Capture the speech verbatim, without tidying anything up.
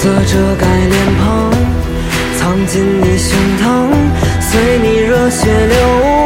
色遮盖脸庞，藏进你胸膛，随你热血流